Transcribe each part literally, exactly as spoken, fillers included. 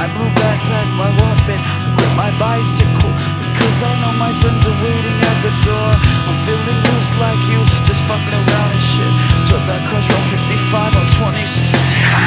my blue backpack, my weapon, grip my bicycle, because I know my friends are waiting at the door. I'm feeling loose like you, just fucking around and shit. Drop that crush roll fifty-five on twenty-six.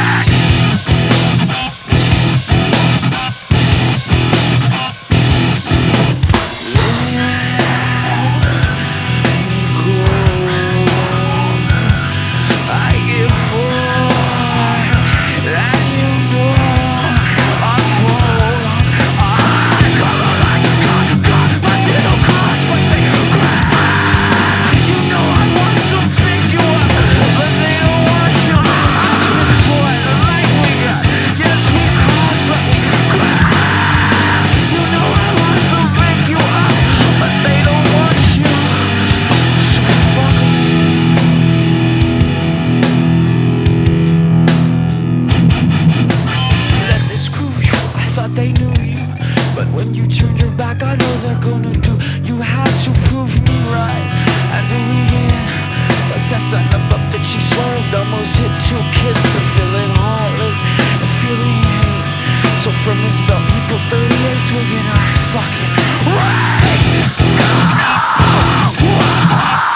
They knew you, but when you turned your back, I know they're gonna do. You had to prove me right, and in the end, that's that son of a bitch. She swerved, almost hit two kids. So feeling heartless and feeling hate. So from his belt, he put thirty-eight swinging. I fucking right.